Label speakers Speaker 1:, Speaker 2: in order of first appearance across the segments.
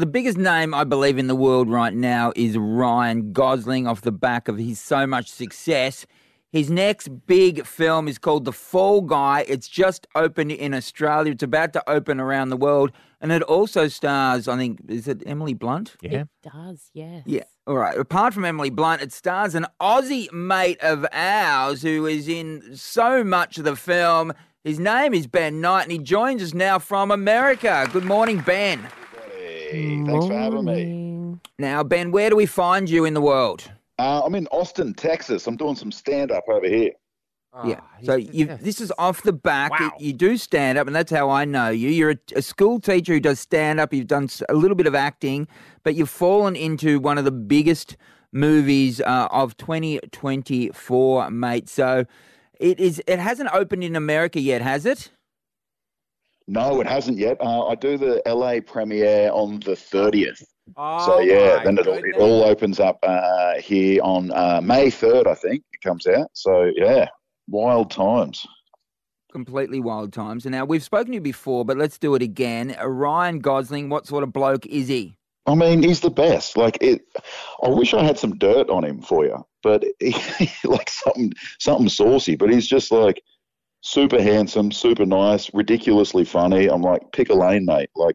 Speaker 1: the biggest name, I believe, in the world right now is Ryan Gosling off the back of his so much success. His next big film is called The Fall Guy. It's just opened in Australia. It's about to open around the world. And it also stars, I think, is it Emily Blunt?
Speaker 2: Yeah.
Speaker 3: It does, yes.
Speaker 1: Yeah. All right. Apart from Emily Blunt, it stars an Aussie mate of ours who is in so much of the film. His name is Ben Knight, and he joins us now from America. Good morning, Ben.
Speaker 2: Hey, thanks for having me.
Speaker 1: Now, Ben, where do we find you in the world?
Speaker 2: I'm in Austin, Texas. I'm doing some stand-up over here.
Speaker 1: Yeah. So this is off the back.
Speaker 3: Wow.
Speaker 1: You do stand up, and that's how I know you. You're a school teacher who does stand up. You've done a little bit of acting, but you've fallen into one of the biggest movies of 2024, mate. So it hasn't opened in America yet, has it?
Speaker 2: No, it hasn't yet. I do the LA premiere on the 30th.
Speaker 3: Oh,
Speaker 2: So, yeah,
Speaker 3: my
Speaker 2: then it
Speaker 3: goodness.
Speaker 2: all opens up here on May 3rd, I think it comes out. So, yeah, wild times.
Speaker 1: Completely wild times. And now, we've spoken to you before, but let's do it again. Ryan Gosling, what sort of bloke is he?
Speaker 2: I mean, he's the best. I wish I had some dirt on him for you, but like something saucy. But he's just like super handsome, super nice, ridiculously funny. I'm like, pick a lane, mate. I'm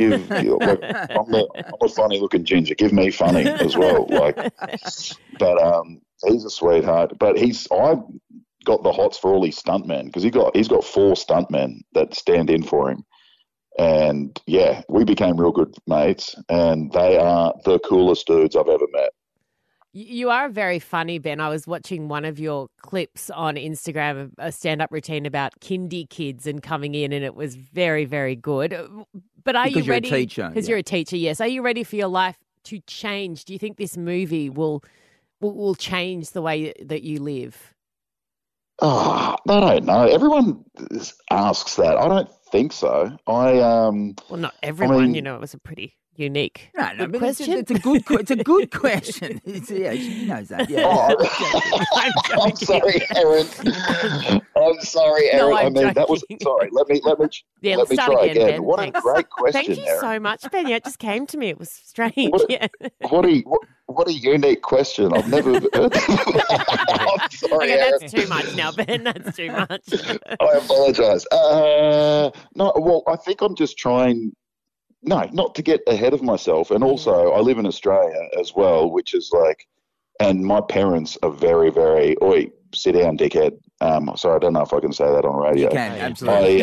Speaker 2: a funny looking ginger. Give me funny as well. But he's a sweetheart. But I've got the hots for all his stuntmen because he's got 4 stuntmen that stand in for him. And yeah, we became real good mates, and they are the coolest dudes I've ever met.
Speaker 3: You are very funny, Ben. I was watching one of your clips on Instagram, a stand-up routine about kindy kids and coming in, and it was very, very good. But are you ready?
Speaker 1: Because you're a teacher.
Speaker 3: Because you're a teacher, yes. Are you ready for your life to change? Do you think this movie will change the way that you live?
Speaker 2: Oh, I don't know. Everyone asks that. I don't think so.
Speaker 3: Well, not everyone.
Speaker 2: I mean-
Speaker 3: it was a pretty unique
Speaker 1: No,
Speaker 3: good
Speaker 1: but
Speaker 3: question.
Speaker 1: it's a good question. Yeah, she knows that. Yeah.
Speaker 2: I'm sorry, Erin. I'm sorry, Erin.
Speaker 3: No, I'm
Speaker 2: that was
Speaker 3: joking.
Speaker 2: sorry. Let me
Speaker 3: Yeah,
Speaker 2: let
Speaker 3: let's
Speaker 2: me
Speaker 3: start
Speaker 2: try
Speaker 3: again,
Speaker 2: again.
Speaker 3: Ben.
Speaker 2: What
Speaker 3: Thanks.
Speaker 2: a great question,
Speaker 3: Thank you
Speaker 2: Erin.
Speaker 3: so much, Ben. Yeah, it just came to me. It was strange.
Speaker 2: What-
Speaker 3: Yeah.
Speaker 2: What a unique question. I've never heard that. I'm sorry,
Speaker 3: Okay,
Speaker 2: Erin.
Speaker 3: that's too much now, Ben. That's too much.
Speaker 2: I apologise. No, well, I think I'm just trying. No, not to get ahead of myself. And also, I live in Australia as well, which is and my parents are very, very. Oi, sit down, dickhead. Sorry, I don't know if I can say that on radio.
Speaker 1: You can, absolutely.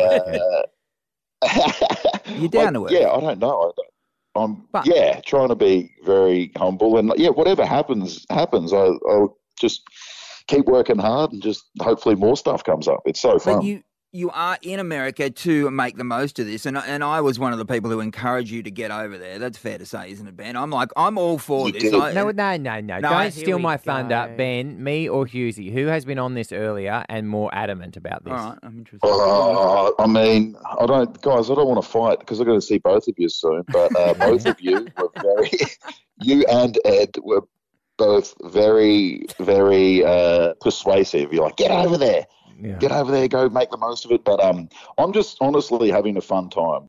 Speaker 1: You're down to it.
Speaker 2: Yeah, I don't know. I'm
Speaker 1: But-
Speaker 2: trying to be very humble, and whatever happens. I'll just keep working hard, and just hopefully more stuff comes up. It's so fun.
Speaker 1: But you are in America to make the most of this, and I was one of the people who encouraged you to get over there. That's fair to say, isn't it, Ben? I'm all for
Speaker 2: You
Speaker 1: this.
Speaker 2: did.
Speaker 4: No.
Speaker 1: No,
Speaker 4: Don't
Speaker 3: here
Speaker 4: steal
Speaker 3: we
Speaker 4: my
Speaker 3: go.
Speaker 4: thunder, Ben, me or Husey. Who has been on this earlier and more adamant about this?
Speaker 1: all right, I'm interested.
Speaker 2: I mean, I don't want to fight because I'm going to see both of you soon. But both of you were you and Ed were both very, very persuasive. You're like, get over there.
Speaker 4: Yeah.
Speaker 2: Get over there, go make the most of it. But I'm just honestly having a fun time.